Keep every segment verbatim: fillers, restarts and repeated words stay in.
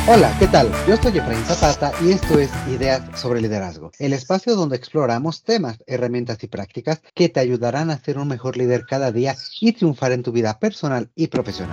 Hola, ¿qué tal? Yo soy Efraín Zapata y esto es Ideas sobre Liderazgo, el espacio donde exploramos temas, herramientas y prácticas que te ayudarán a ser un mejor líder cada día y triunfar en tu vida personal y profesional.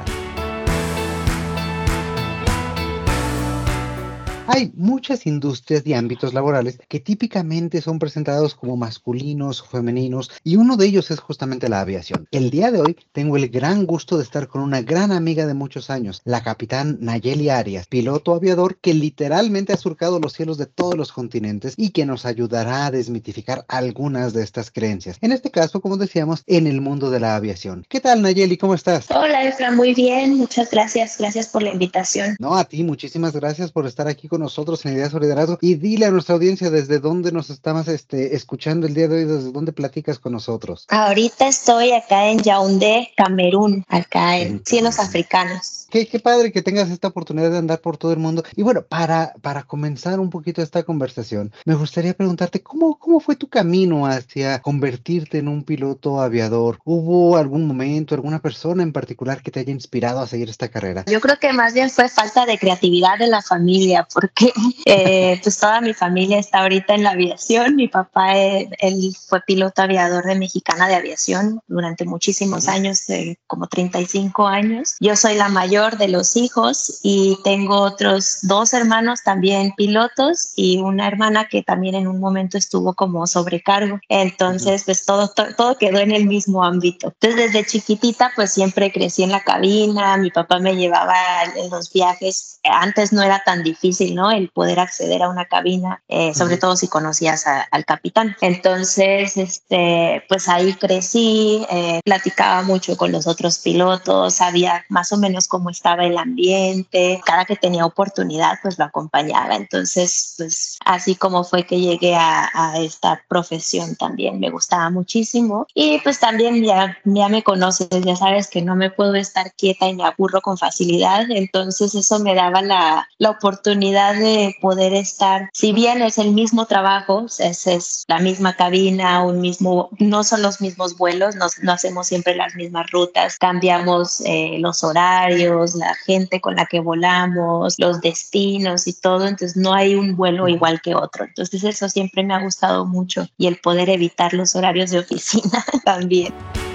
Hay muchas industrias y ámbitos laborales que típicamente son presentados como masculinos o femeninos y uno de ellos es justamente la aviación. El día de hoy tengo el gran gusto de estar con una gran amiga de muchos años, la capitán Nayeli Arias, piloto aviador que literalmente ha surcado los cielos de todos los continentes y que nos ayudará a desmitificar algunas de estas creencias. En este caso, como decíamos, en el mundo de la aviación. ¿Qué tal, Nayeli? ¿Cómo estás? Hola, Efra, muy bien, muchas gracias, gracias por la invitación. No, a ti, muchísimas gracias por estar aquí con nosotros en Ideas sobre Liderazgo y dile a nuestra audiencia desde dónde nos estamos este, escuchando el día de hoy, desde dónde platicas con nosotros. Ahorita estoy acá en Yaoundé, Camerún, acá en En cielos Camerún. africanos. Qué, qué padre que tengas esta oportunidad de andar por todo el mundo. Y bueno, para, para comenzar un poquito esta conversación, me gustaría preguntarte cómo, cómo fue tu camino hacia convertirte en un piloto aviador. ¿Hubo algún momento, alguna persona en particular que te haya inspirado a seguir esta carrera? Yo creo que más bien fue falta de creatividad de la familia, porque eh, pues toda mi familia está ahorita en la aviación. Mi papá, eh, él fue piloto aviador de Mexicana de Aviación durante muchísimos Ujú. años, eh, como treinta y cinco años. Yo soy la mayor de los hijos y tengo otros dos hermanos también pilotos y una hermana que también en un momento estuvo como sobrecargo. Ujú. Entonces, pues todo, todo, todo quedó en el mismo ámbito. Entonces, desde chiquitita, pues siempre crecí en la cabina. Mi papá me llevaba en los viajes. Antes no era tan difícil, ¿no? El poder acceder a una cabina, eh, sobre Ujú. todo si conocías a, al capitán. Entonces, este, pues ahí crecí, eh, platicaba mucho con los otros pilotos, sabía más o menos cómo estaba el ambiente. Cada que tenía oportunidad, pues lo acompañaba. Entonces, pues así como fue que llegué a, a esta profesión también, me gustaba muchísimo. Y pues también ya, ya me conoces, ya sabes que no me puedo estar quieta y me aburro con facilidad. Entonces eso me daba la, la oportunidad de poder estar, si bien es el mismo trabajo, es, es la misma cabina, un mismo, no son los mismos vuelos, no, no hacemos siempre las mismas rutas, cambiamos eh, los horarios, la gente con la que volamos, los destinos y todo. Entonces no hay un vuelo Ujú. igual que otro. Entonces eso siempre me ha gustado mucho y el poder evitar los horarios de oficina también.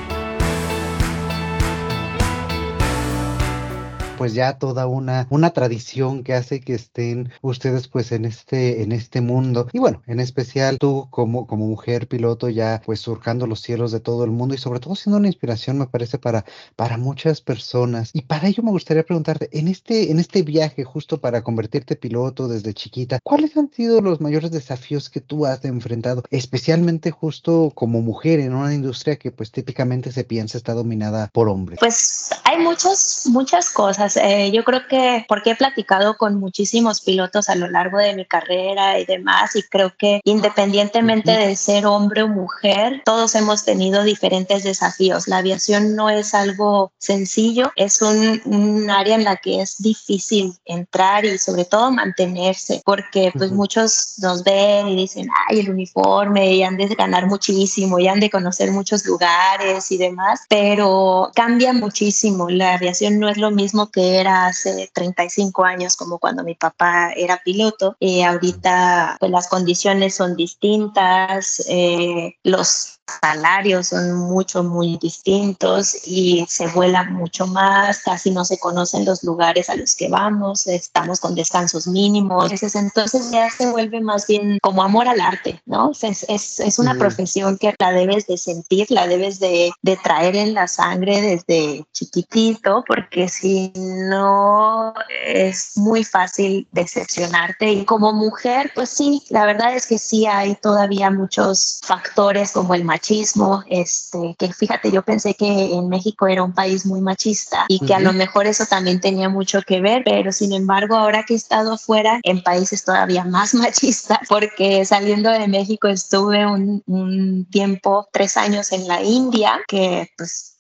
Pues ya toda una, una tradición que hace que estén ustedes pues en este, en este mundo. Y bueno, en especial tú como, como mujer piloto ya pues surcando los cielos de todo el mundo y sobre todo siendo una inspiración me parece para, para muchas personas. Y para ello me gustaría preguntarte, en este, en este viaje justo para convertirte piloto desde chiquita, ¿cuáles han sido los mayores desafíos que tú has enfrentado, especialmente justo como mujer en una industria que pues típicamente se piensa está dominada por hombres? Pues hay muchas, muchas cosas. Eh, yo creo que porque he platicado con muchísimos pilotos a lo largo de mi carrera y demás, y creo que independientemente Ujú. de ser hombre o mujer, todos hemos tenido diferentes desafíos. La aviación no es algo sencillo, es un, un área en la que es difícil entrar y sobre todo mantenerse, porque pues Ujú. muchos nos ven y dicen, ay, el uniforme, y han de ganar muchísimo, y han de conocer muchos lugares y demás, pero cambia muchísimo. La aviación no es lo mismo que era hace treinta y cinco años, como cuando mi papá era piloto. Eh, ahorita pues, las condiciones son distintas, eh, los salarios son mucho, muy distintos y se vuela mucho más, casi no se conocen los lugares a los que vamos, estamos con descansos mínimos. Entonces, entonces ya se vuelve más bien como amor al arte, ¿no? Es, es, es una Ujú. profesión que la debes de sentir, la debes de, de traer en la sangre desde chiquitito, porque si no es muy fácil decepcionarte. Y como mujer, pues sí, la verdad es que sí hay todavía muchos factores como el machismo, este, que fíjate, yo pensé que en México era un país muy machista y que a lo Ujú. mejor eso también tenía mucho que ver, pero sin embargo, ahora que he estado fuera en países todavía más machistas, porque saliendo de México estuve un, un tiempo, tres años en la India, que pues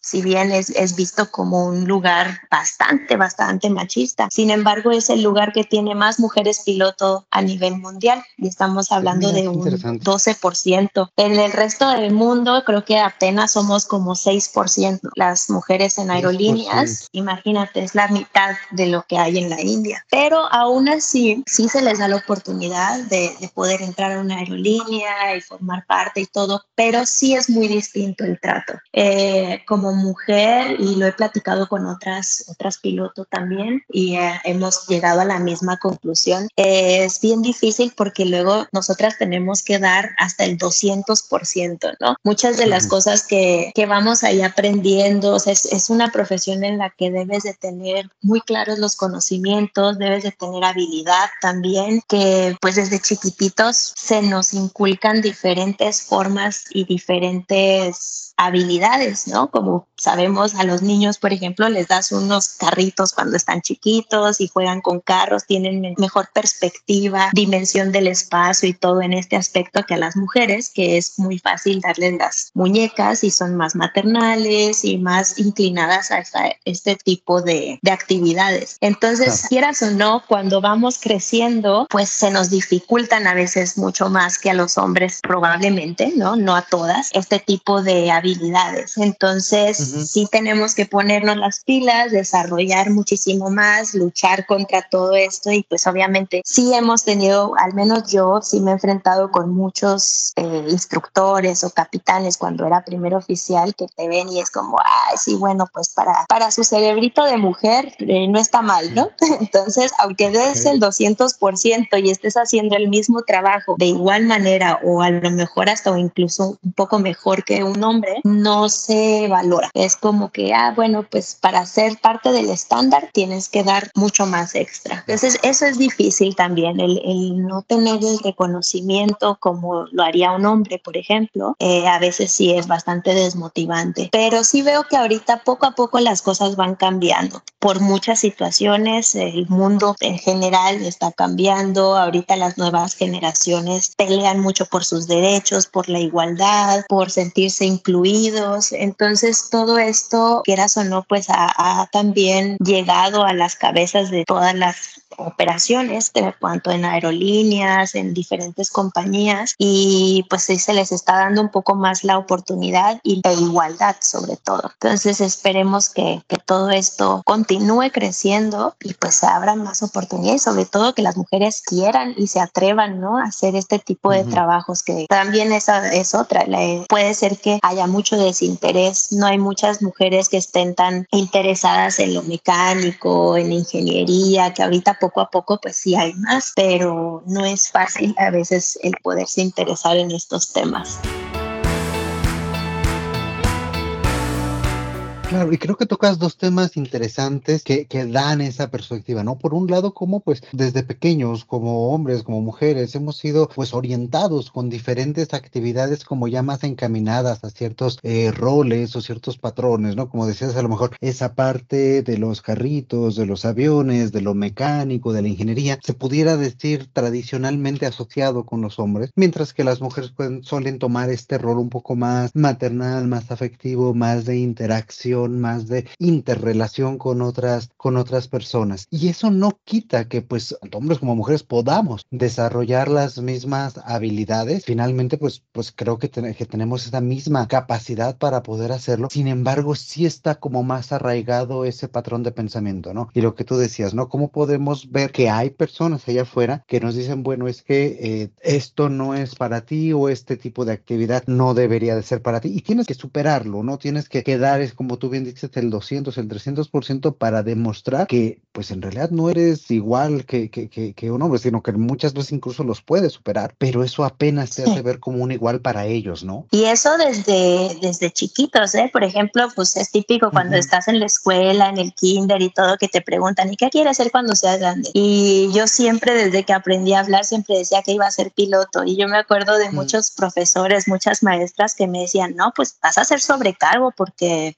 si bien es, es visto como un lugar bastante, bastante machista. Sin embargo, es el lugar que tiene más mujeres piloto a nivel mundial y estamos Ah, hablando mira, de qué un interesante. doce por ciento. En el resto del mundo creo que apenas somos como seis por ciento las mujeres en Seis por ciento. aerolíneas. Imagínate, es la mitad de lo que hay en la India. Pero aún así, sí se les da la oportunidad de, de poder entrar a una aerolínea y formar parte y todo, pero sí es muy distinto el trato. Eh, como mujer, y lo he platicado con otras, otras pilotos también, y eh, hemos llegado a la misma conclusión, eh, es bien difícil porque luego nosotras tenemos que dar hasta el doscientos por ciento, ¿no? Muchas de las Ujú. cosas que, que vamos ahí aprendiendo, o sea, es, es una profesión en la que debes de tener muy claros los conocimientos, debes de tener habilidad también, que pues desde chiquititos se nos inculcan diferentes formas y diferentes habilidades, ¿no? Como sabemos, a los niños, por ejemplo, les das unos carritos cuando están chiquitos y juegan con carros, tienen mejor perspectiva, dimensión del espacio y todo en este aspecto que a las mujeres, que es muy fácil darles las muñecas y son más maternales y más inclinadas a esta, este tipo de, de actividades. Entonces, Claro. quieras o no, cuando vamos creciendo, pues se nos dificultan a veces mucho más que a los hombres, probablemente, ¿no? No a todas, este tipo de habilidades. Entonces, Ujú. sí tenemos que ponernos las pilas, desarrollar muchísimo más, luchar contra todo esto y pues obviamente sí hemos tenido, al menos yo sí me he enfrentado con muchos eh, instructores o capitanes cuando era primer oficial que te ven y es como, ay, sí, bueno, pues para, para su cerebrito de mujer eh, no está mal, ¿no? Entonces, aunque des Ok. el doscientos por ciento y estés haciendo el mismo trabajo de igual manera o a lo mejor hasta o incluso un poco mejor que un hombre, no se valora. Es como que, ah, bueno, pues para ser parte del estándar tienes que dar mucho más extra. Entonces, eso es difícil también, el, el no tener el reconocimiento como lo haría un hombre, por ejemplo, eh, a veces sí es bastante desmotivante. Pero sí veo que ahorita poco a poco las cosas van cambiando. Por muchas situaciones, el mundo en general está cambiando. Ahorita las nuevas generaciones pelean mucho por sus derechos, por la igualdad, por sentirse incluidos. Entonces, todo esto, quieras o no, pues ha, ha también llegado a las cabezas de todas las operaciones, tanto en aerolíneas, en diferentes compañías, y pues sí se les está dando un poco más la oportunidad y la igualdad sobre todo. Entonces esperemos que, que todo esto continúe creciendo y pues se abran más oportunidades, sobre todo que las mujeres quieran y se atrevan, ¿no? A hacer este tipo de Ujú. trabajos, que también esa es otra. La, puede ser que haya mucho desinterés, no hay muchas mujeres que estén tan interesadas en lo mecánico, en ingeniería, que ahorita poco a poco pues sí hay más, pero no es fácil a veces el poderse interesar en estos temas. Claro, y creo que tocas dos temas interesantes que, que dan esa perspectiva, ¿no? Por un lado, como pues desde pequeños, como hombres, como mujeres, hemos sido pues orientados con diferentes actividades como ya más encaminadas a ciertos eh, roles o ciertos patrones, ¿no? Como decías, a lo mejor esa parte de los carritos, de los aviones, de lo mecánico, de la ingeniería, se pudiera decir tradicionalmente asociado con los hombres, mientras que las mujeres pueden, suelen tomar este rol un poco más maternal, más afectivo, más de interacción, más de interrelación con otras, con otras personas. Y eso no quita que pues tanto hombres como mujeres podamos desarrollar las mismas habilidades. Finalmente, pues, pues creo que, ten- que tenemos esa misma capacidad para poder hacerlo. Sin embargo, sí está como más arraigado ese patrón de pensamiento, ¿no? Y lo que tú decías, ¿no? ¿Cómo podemos ver que hay personas allá afuera que nos dicen, bueno, es que eh, esto no es para ti o este tipo de actividad no debería de ser para ti? Y tienes que superarlo, ¿no? Tienes que quedar, es como tú bien dices, el doscientos, el trescientos por ciento para demostrar que, pues en realidad no eres igual que, que, que, que un hombre, sino que muchas veces incluso los puedes superar, pero eso apenas te hace Sí. ver como un igual para ellos, ¿no? Y eso desde, desde chiquitos, ¿eh? Por ejemplo, pues es típico cuando Ujú. estás en la escuela, en el kinder y todo, que te preguntan, ¿y qué quieres ser cuando seas grande? Y yo siempre, desde que aprendí a hablar, siempre decía que iba a ser piloto. Y yo me acuerdo de Mm. muchos profesores, muchas maestras que me decían, no, pues vas a ser sobrecargo porque piloto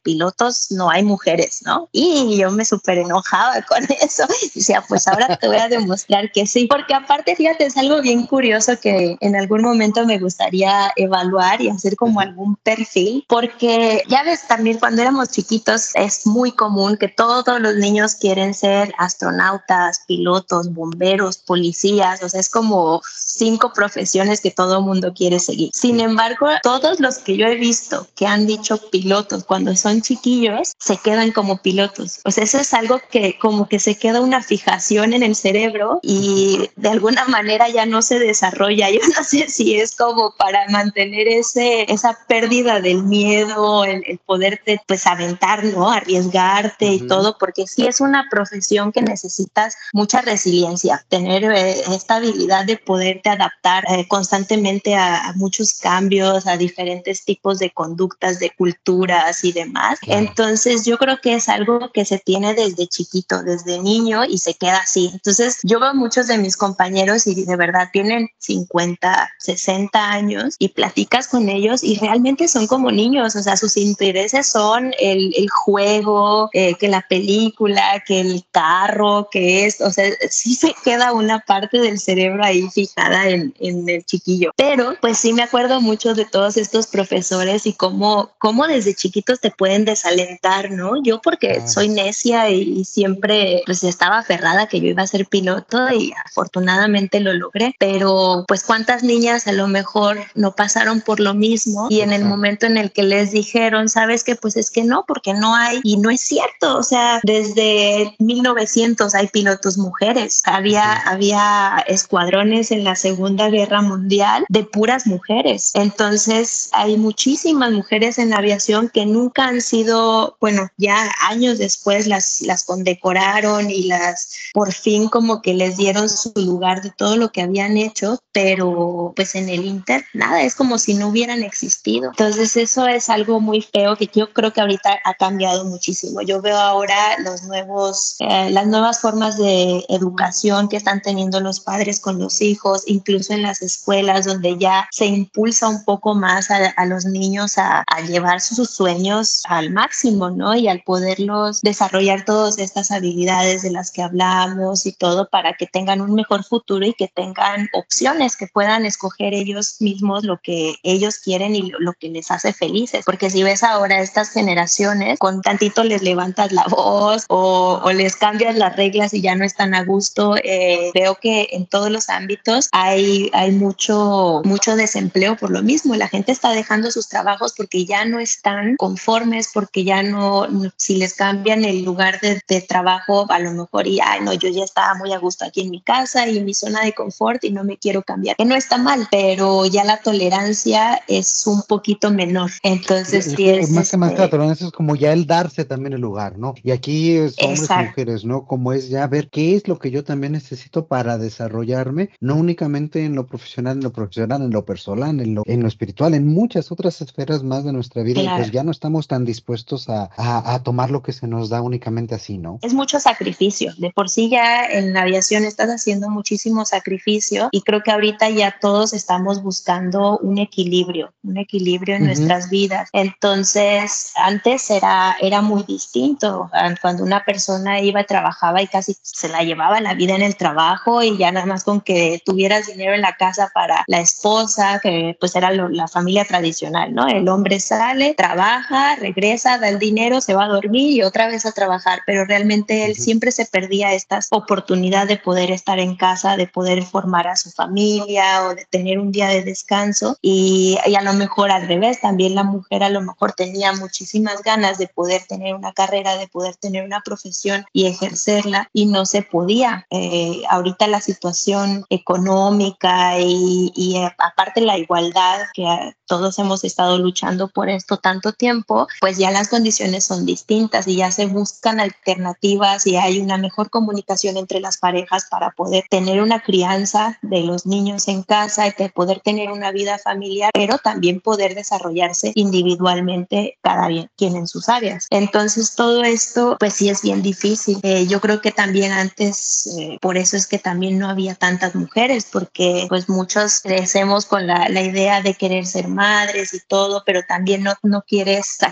pilotos no hay mujeres, ¿no? Y yo me súper enojaba con eso. Decía, pues ahora te voy a demostrar que sí, porque aparte, fíjate, es algo bien curioso que en algún momento me gustaría evaluar y hacer como Ajá. algún perfil, porque ya ves, también cuando éramos chiquitos es muy común que todos los niños quieren ser astronautas, pilotos, bomberos, policías, o sea, es como cinco profesiones que todo mundo quiere seguir. Sin Sí. embargo, todos los que yo he visto que han dicho pilotos cuando son chiquillos, se quedan como pilotos. O sea, eso es algo que como que se queda una fijación en el cerebro y de alguna manera ya no se desarrolla. Yo no sé si es como para mantener ese, esa pérdida del miedo, el, el poderte pues aventar, ¿no? Arriesgarte y Ujú. todo, porque sí es una profesión que necesitas mucha resiliencia, tener eh, esta habilidad de poderte adaptar eh, constantemente a, a muchos cambios, a diferentes tipos de conductas, de culturas y demás. Claro. Entonces yo creo que es algo que se tiene desde chiquito, desde niño y se queda así. Entonces yo veo muchos de mis compañeros y de verdad tienen cincuenta, sesenta años y platicas con ellos y realmente son como niños, o sea, sus intereses son el, el juego, eh, que la película, que el carro, que es, o sea, sí se queda una parte del cerebro ahí fijada en, en el chiquillo. Pero pues sí me acuerdo mucho de todos estos profesores y cómo, cómo desde chiquitos te pueden desalentar, ¿no? Yo porque Claro. soy necia y siempre pues estaba aferrada que yo iba a ser piloto y afortunadamente lo logré, pero pues cuántas niñas a lo mejor no pasaron por lo mismo y en el Exacto. momento en el que les dijeron, sabes que pues es que no, porque no hay, y no es cierto, o sea, desde mil novecientos hay pilotos mujeres, había, Ujú. había escuadrones en la Segunda Guerra Mundial de puras mujeres, entonces hay muchísimas mujeres en la aviación que nunca han sido, bueno, ya años después las, las condecoraron y las por fin como que les dieron su lugar de todo lo que habían hecho, pero pues en el Inter nada, es como si no hubieran existido. Entonces eso es algo muy feo que yo creo que ahorita ha cambiado muchísimo. Yo veo ahora los nuevos, eh, las nuevas formas de educación que están teniendo los padres con los hijos, incluso en las escuelas donde ya se impulsa un poco más a, a los niños a, a llevar sus sueños al máximo, ¿no? Y al poderlos desarrollar todas estas habilidades de las que hablamos y todo para que tengan un mejor futuro y que tengan opciones, que puedan escoger ellos mismos lo que ellos quieren y lo, lo que les hace felices. Porque si ves ahora estas generaciones, con tantito les levantas la voz o, o les cambias las reglas y ya no están a gusto, eh, veo que en todos los ámbitos hay, hay mucho, mucho desempleo por lo mismo. La gente está dejando sus trabajos porque ya no están conformes, porque ya no, no si les cambian el lugar de, de trabajo, a lo mejor y, ay, no, yo ya estaba muy a gusto aquí en mi casa y en mi zona de confort y no me quiero cambiar, que no está mal, pero ya la tolerancia es un poquito menor. Yo, Entonces yo sí creo es más que más que la este, tolerancia es como ya el darse también el lugar, ¿no? Y aquí es hombres y exacto. mujeres, ¿no? Como es ya ver qué es lo que yo también necesito para desarrollarme, no únicamente en lo profesional, en lo profesional, en lo personal, en lo, en lo espiritual, en muchas otras esferas más de nuestra vida y pues Claro. ya no estamos tan dispuestos a, a, a tomar lo que se nos da únicamente así, ¿no? Es mucho sacrificio. De por sí ya en la aviación estás haciendo muchísimo sacrificio y creo que ahorita ya todos estamos buscando un equilibrio, un equilibrio en Ujú. nuestras vidas. Entonces, antes era, era muy distinto. Cuando una persona iba, trabajaba y casi se la llevaba la vida en el trabajo y ya nada más con que tuvieras dinero en la casa para la esposa, que pues era lo, la familia tradicional, ¿no? El hombre sale, trabaja, regresa, da el dinero, se va a dormir y otra vez a trabajar, pero realmente él Ujú. siempre se perdía esta oportunidad de poder estar en casa, de poder formar a su familia o de tener un día de descanso y, y a lo mejor al revés, también la mujer a lo mejor tenía muchísimas ganas de poder tener una carrera, de poder tener una profesión y ejercerla y no se podía. Eh, ahorita la situación económica y, y eh, aparte la igualdad que eh, todos hemos estado luchando por esto tanto tiempo, pues ya las condiciones son distintas y ya se buscan alternativas y hay una mejor comunicación entre las parejas para poder tener una crianza de los niños en casa y poder tener una vida familiar, pero también poder desarrollarse individualmente cada quien en sus áreas. Entonces todo esto pues sí es bien difícil. Eh, yo creo que también antes, eh, por eso es que también no había tantas mujeres, porque pues muchos crecemos con la, la idea de querer ser madres y todo, pero también no, no quieres sacrificar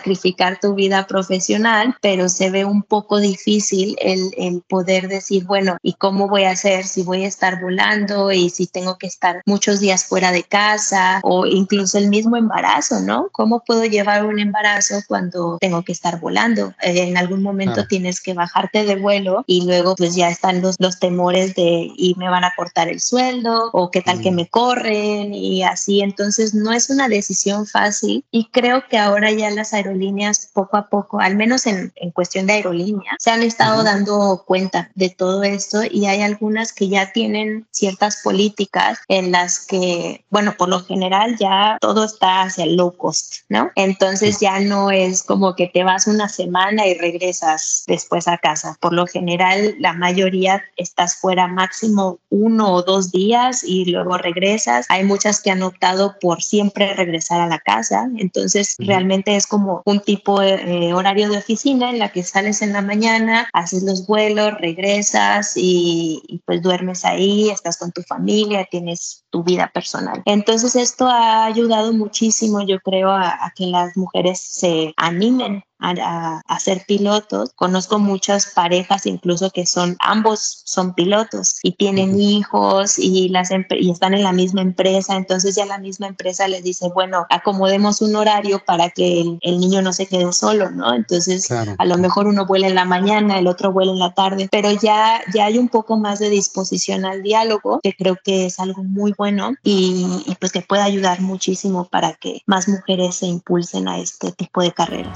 equilibrar tu vida profesional, pero se ve un poco difícil el, el poder decir, bueno, ¿y cómo voy a hacer si voy a estar volando y si tengo que estar muchos días fuera de casa o incluso el mismo embarazo, ¿no? ¿Cómo puedo llevar un embarazo cuando tengo que estar volando? Eh, en algún momento Claro. tienes que bajarte de vuelo y luego pues ya están los, los temores de y me van a cortar el sueldo o qué tal que Mm. me corren y así. Entonces no es una decisión fácil y creo que ahora ya las aerolíneas poco a poco, al menos en, en cuestión de aerolínea, se han estado Ujú. dando cuenta de todo esto y hay algunas que ya tienen ciertas políticas en las que, bueno, por lo general ya todo está hacia el low cost, ¿no? Sí. Entonces ya no es como que te vas una semana y regresas después a casa. Por lo general, la mayoría estás fuera máximo uno o dos días y luego regresas. Hay muchas que han optado por siempre regresar a la casa. Entonces, Ujú. realmente es como un tipo de eh, horario de oficina en la que sales en la mañana, haces los vuelos, regresas y, y pues duermes ahí, estás con tu familia, tienes tu vida personal. Entonces, esto ha ayudado muchísimo, yo creo, a, a que las mujeres se animen a, a, a ser pilotos. Conozco muchas parejas incluso que son, ambos son pilotos y tienen Ujú. hijos y, las y están en la misma empresa, entonces ya la misma empresa les dice, bueno, acomodemos un horario para que el, el niño no se quede solo, ¿no? Entonces Claro. a lo mejor uno vuela en la mañana, el otro vuela en la tarde, pero ya, ya hay un poco más de disposición al diálogo, que creo que es algo muy bueno y, y pues que puede ayudar muchísimo para que más mujeres se impulsen a este tipo de carreras.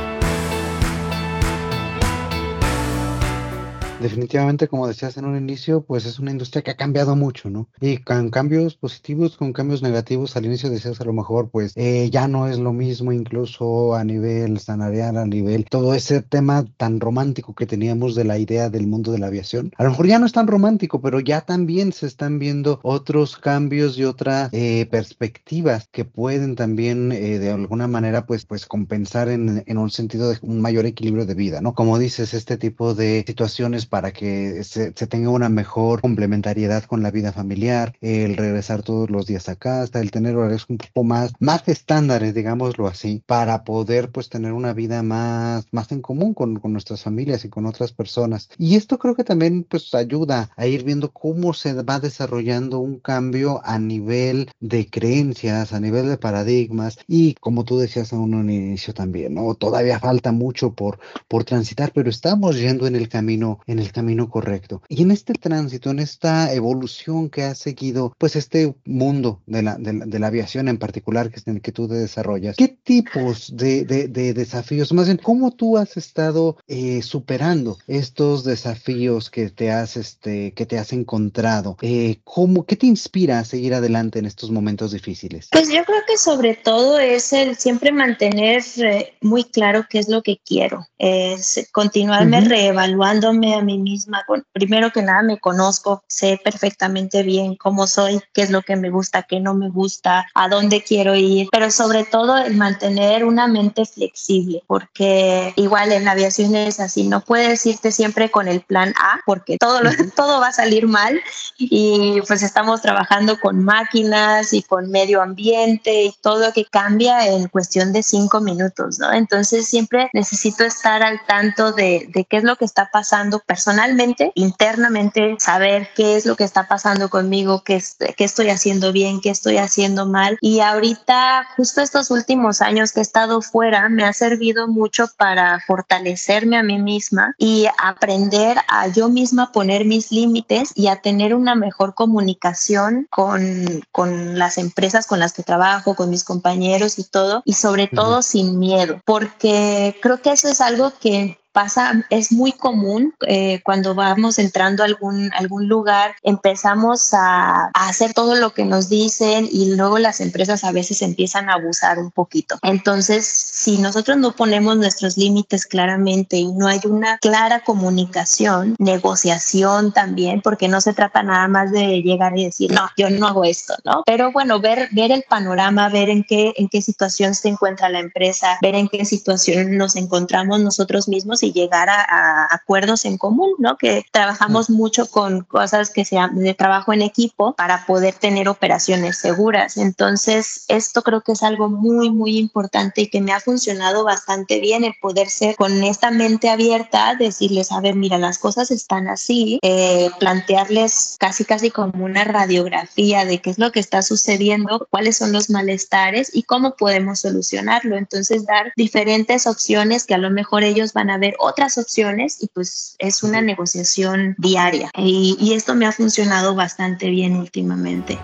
Definitivamente, como decías en un inicio, pues es una industria que ha cambiado mucho, ¿no? Y con cambios positivos, con cambios negativos, al inicio decías a lo mejor, pues eh, ya no es lo mismo, incluso a nivel salarial, a nivel, todo ese tema tan romántico que teníamos de la idea del mundo de la aviación. A lo mejor ya no es tan romántico, pero ya también se están viendo otros cambios y otras eh, perspectivas que pueden también eh, de alguna manera, pues, pues compensar en, en un sentido de un mayor equilibrio de vida, ¿no? Como dices, este tipo de situaciones para que se, se tenga una mejor complementariedad con la vida familiar, el regresar todos los días a casa, el tener horarios un poco más, más estándares, digámoslo así, para poder pues tener una vida más, más en común con, con nuestras familias y con otras personas. Y esto creo que también pues ayuda a ir viendo cómo se va desarrollando un cambio a nivel de creencias, a nivel de paradigmas y como tú decías a un inicio también, ¿no? Todavía falta mucho por, por transitar, pero estamos yendo en el camino, en el camino correcto. Y en este tránsito, en esta evolución que ha seguido, pues este mundo de la, de la, de la aviación en particular, que es en el que tú te desarrollas, ¿qué tipos de, de, de desafíos, más bien, cómo tú has estado eh, superando estos desafíos que te has, este, que te has encontrado? Eh, ¿cómo, qué te inspira a seguir adelante en estos momentos difíciles? Pues yo creo que sobre todo es el siempre mantener eh, muy claro qué es lo que quiero, es continuarme Ujú. reevaluándome a mí misma. Con- primero que nada me conozco, sé perfectamente bien cómo soy, qué es lo que me gusta, qué no me gusta, a dónde quiero ir, pero sobre todo el mantener una mente flexible, porque igual en la aviación es así, no puedes irte siempre con el plan A, porque todo, lo- Ujú. todo va a salir mal y pues estamos trabajando con máquinas y con medio ambiente y todo que cambia en cuestión de cinco minutos, ¿no? Entonces siempre necesito estar al tanto de, de qué es lo que está pasando personalmente, internamente, saber qué es lo que está pasando conmigo, qué, es, qué estoy haciendo bien, qué estoy haciendo mal. Y ahorita, justo estos últimos años que he estado fuera, me ha servido mucho para fortalecerme a mí misma y aprender a yo misma poner mis límites y a tener una mejor comunicación con, con las empresas con las que trabajo, con mis compañeros y todo, y sobre Ujú. todo sin miedo, porque creo que eso es algo que pasa, es muy común eh, cuando vamos entrando a algún, algún lugar, empezamos a, a hacer todo lo que nos dicen y luego las empresas a veces empiezan a abusar un poquito. Entonces, si nosotros no ponemos nuestros límites claramente y no hay una clara comunicación, negociación también, porque no se trata nada más de llegar y decir, no, yo no hago esto, ¿no? Pero bueno, ver, ver el panorama, ver en qué, en qué situación se encuentra la empresa, ver en qué situación nos encontramos nosotros mismos objetivos y llegar a, a acuerdos en común, ¿no? Que trabajamos uh-huh. mucho con cosas que se llaman de trabajo en equipo para poder tener operaciones seguras. Entonces, esto creo que es algo muy, muy importante y que me ha funcionado bastante bien, el poder ser con esta mente abierta, decirles, a ver, mira, las cosas están así, eh, plantearles casi, casi como una radiografía de qué es lo que está sucediendo, cuáles son los malestares y cómo podemos solucionarlo. Entonces, dar diferentes opciones que a lo mejor ellos van a ver otras opciones y pues es una negociación diaria. Y, y esto me ha funcionado bastante bien últimamente.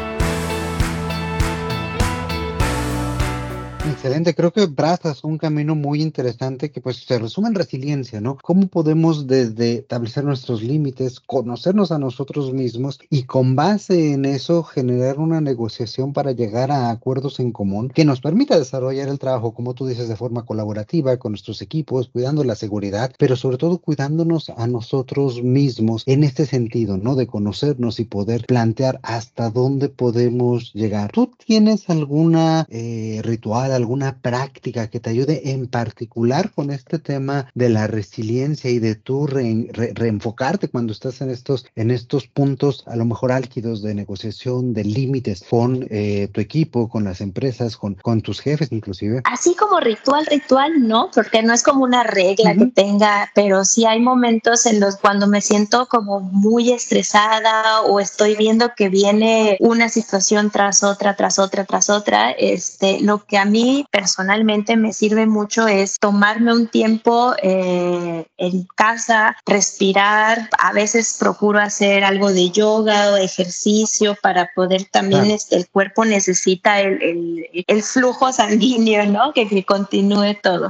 Excelente, creo que trazas un camino muy interesante que pues se resume en resiliencia, ¿no? ¿Cómo podemos desde establecer nuestros límites, conocernos a nosotros mismos y con base en eso generar una negociación para llegar a acuerdos en común que nos permita desarrollar el trabajo, como tú dices, de forma colaborativa con nuestros equipos, cuidando la seguridad, pero sobre todo cuidándonos a nosotros mismos en este sentido, ¿no? De conocernos y poder plantear hasta dónde podemos llegar. ¿Tú tienes alguna eh, ritual, alguna práctica que te ayude en particular con este tema de la resiliencia y de tú re, re, reenfocarte cuando estás en estos, en estos puntos a lo mejor álgidos de negociación, de límites con eh, tu equipo, con las empresas, con, con tus jefes inclusive? Así como ritual, ritual, no, porque no es como una regla uh-huh. que tenga, pero sí hay momentos en los cuando me siento como muy estresada o estoy viendo que viene una situación tras otra, tras otra, tras otra, este, lo que a mí personalmente me sirve mucho es tomarme un tiempo eh, en casa, respirar. A veces procuro hacer algo de yoga o ejercicio para poder también, ah. este, el cuerpo necesita el, el, el flujo sanguíneo, ¿no? Que, que continúe todo.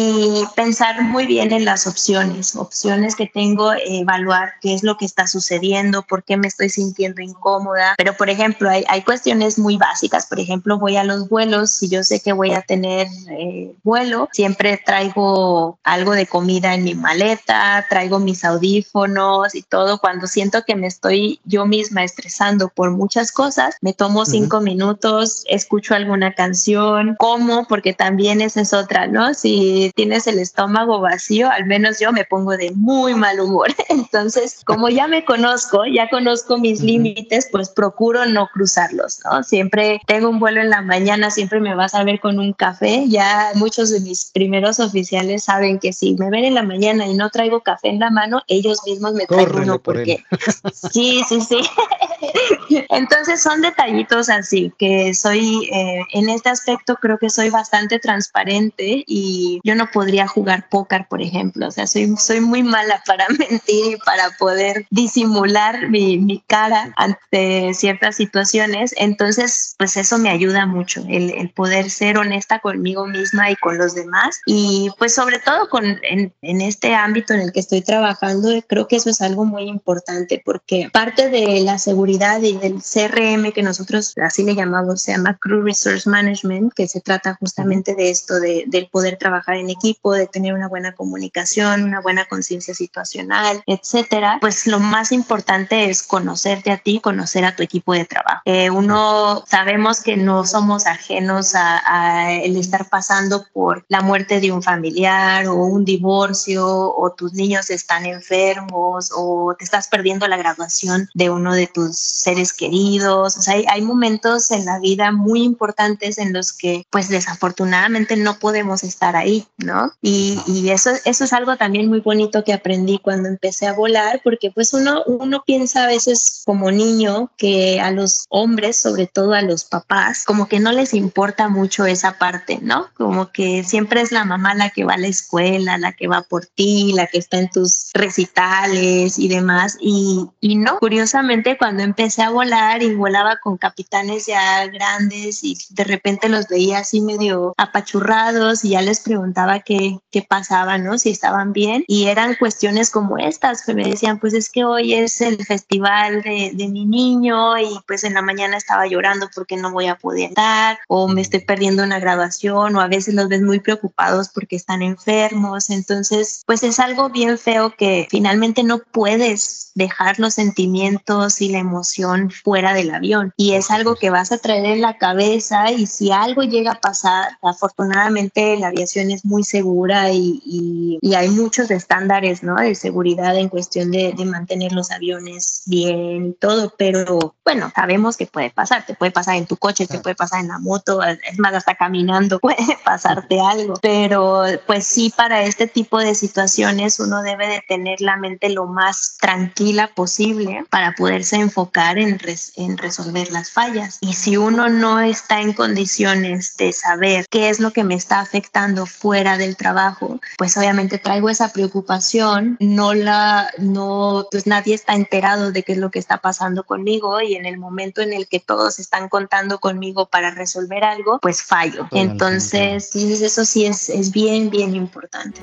Y pensar muy bien en las opciones, opciones que tengo, evaluar qué es lo que está sucediendo, por qué me estoy sintiendo incómoda. Pero, por ejemplo, hay, hay cuestiones muy básicas. Por ejemplo, voy a los vuelos, si yo sé que voy a tener eh, vuelo, siempre traigo algo de comida en mi maleta, traigo mis audífonos y todo. Cuando siento que me estoy yo misma estresando por muchas cosas, me tomo cinco uh-huh. minutos, escucho alguna canción, como, porque también esa es otra, ¿no? Si tienes el estómago vacío, al menos yo me pongo de muy mal humor. Entonces, como ya me conozco, ya conozco mis uh-huh. límites, pues procuro no cruzarlos, ¿no? Siempre tengo un vuelo en la mañana, siempre me vas a ver con un café. Ya muchos de mis primeros oficiales saben que si me ven en la mañana y no traigo café en la mano, ellos mismos me traen Córrele uno por porque sí, sí, sí. Entonces son detallitos así que soy, eh, en este aspecto creo que soy bastante transparente y yo no podría jugar póker, por ejemplo. O sea, soy, soy muy mala para mentir y para poder disimular mi, mi cara ante ciertas situaciones. Entonces, pues eso me ayuda mucho, el, el poder ser honesta conmigo misma y con los demás. Y pues sobre todo con, en, en este ámbito en el que estoy trabajando, creo que eso es algo muy importante porque parte de la seguridad y del C R M que nosotros así le llamamos, se llama Crew Resource Management, que se trata justamente de esto, de, del poder trabajar en equipo, de tener una buena comunicación, una buena conciencia situacional, etcétera. Pues lo más importante es conocerte a ti, conocer a tu equipo de trabajo. Eh, uno sabemos que no somos ajenos a, a el estar pasando por la muerte de un familiar o un divorcio o tus niños están enfermos o te estás perdiendo la graduación de uno de tus seres queridos. O sea, hay, hay momentos en la vida muy importantes en los que pues desafortunadamente no podemos estar ahí, ¿no? Y, y eso, eso es algo también muy bonito que aprendí cuando empecé a volar, porque pues uno, uno piensa a veces como niño que a los hombres, sobre todo a los papás, como que no les importa mucho esa parte, ¿no? Como que siempre es la mamá la que va a la escuela, la que va por ti, la que está en tus recitales y demás. Y, y no, curiosamente cuando empecé a volar y volaba con capitanes ya grandes y de repente los veía así medio apachurrados y ya les preguntaba qué, qué pasaba, ¿no? Si estaban bien. Y eran cuestiones como estas, que me decían, pues es que hoy es el festival de, de mi niño y pues en la mañana estaba llorando porque no voy a poder dar, o me estoy perdiendo una graduación, o a veces los ves muy preocupados porque están enfermos. Entonces, pues es algo bien feo que finalmente no puedes dejar los sentimientos y la emoción emoción fuera del avión y es algo que vas a traer en la cabeza y si algo llega a pasar, afortunadamente la aviación es muy segura y, y, y hay muchos estándares, ¿no?, de seguridad en cuestión de, de mantener los aviones bien y todo, pero bueno, sabemos que puede pasar, te puede pasar en tu coche, te puede pasar en la moto, es más, hasta caminando puede pasarte algo, pero pues sí, para este tipo de situaciones uno debe de tener la mente lo más tranquila posible para poderse enfocar en, res, en resolver las fallas. Y si uno no está en condiciones de saber qué es lo que me está afectando fuera del trabajo, pues obviamente traigo esa preocupación, no la, no, pues nadie está enterado de qué es lo que está pasando conmigo y en el momento en el que todos están contando conmigo para resolver algo, pues fallo. Totalmente. Entonces, eso sí es, es bien, bien importante.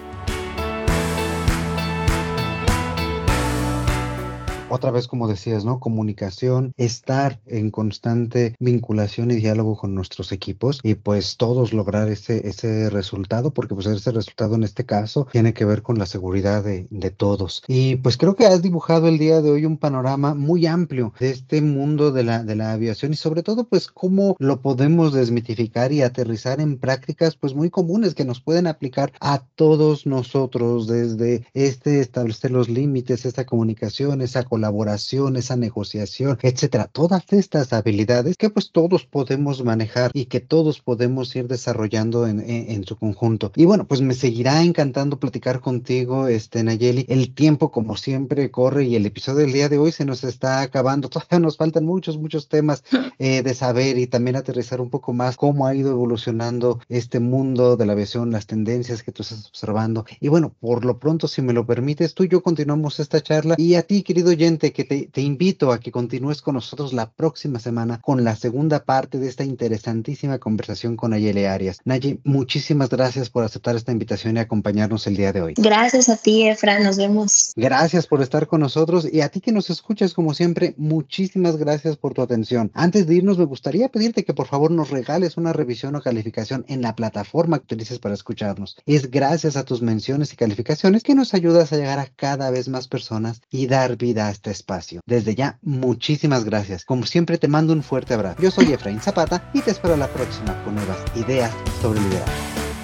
Otra vez, como decías, ¿no? Comunicación, estar en constante vinculación y diálogo con nuestros equipos y pues todos lograr ese, ese resultado, porque pues ese resultado en este caso tiene que ver con la seguridad de, de todos. Y pues creo que has dibujado el día de hoy un panorama muy amplio de este mundo de la, de la aviación y sobre todo pues cómo lo podemos desmitificar y aterrizar en prácticas pues muy comunes que nos pueden aplicar a todos nosotros, desde este establecer los límites, esta comunicación, esa colaboración, colaboración, esa negociación, etcétera. Todas estas habilidades que pues todos podemos manejar y que todos podemos ir desarrollando en, en, en su conjunto. Y bueno, pues me seguirá encantando platicar contigo, este, Nayeli. El tiempo, como siempre, corre y el episodio del día de hoy se nos está acabando. Todavía nos faltan muchos, muchos temas eh, de saber y también aterrizar un poco más cómo ha ido evolucionando este mundo de la aviación, las tendencias que tú estás observando. Y bueno, por lo pronto, si me lo permites, tú y yo continuamos esta charla y a ti, querido oyente, que te, te invito a que continúes con nosotros la próxima semana con la segunda parte de esta interesantísima conversación con Nayeli Arias. Naye, muchísimas gracias por aceptar esta invitación y acompañarnos el día de hoy. Gracias a ti, Efra, nos vemos. Gracias por estar con nosotros y a ti que nos escuchas como siempre, muchísimas gracias por tu atención. Antes de irnos, me gustaría pedirte que por favor nos regales una revisión o calificación en la plataforma que utilices para escucharnos. Es gracias a tus menciones y calificaciones que nos ayudas a llegar a cada vez más personas y dar vida a este espacio. Desde ya, muchísimas gracias. Como siempre, te mando un fuerte abrazo. Yo soy Efraín Zapata y te espero a la próxima con nuevas ideas sobre liderazgo.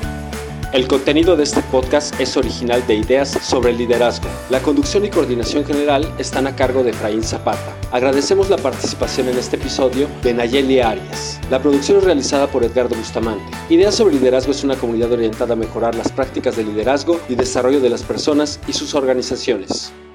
El contenido de este podcast es original de Ideas sobre Liderazgo. La conducción y coordinación general están a cargo de Efraín Zapata. Agradecemos la participación en este episodio de Nayeli Arias. La producción es realizada por Edgardo Bustamante. Ideas sobre Liderazgo es una comunidad orientada a mejorar las prácticas de liderazgo y desarrollo de las personas y sus organizaciones.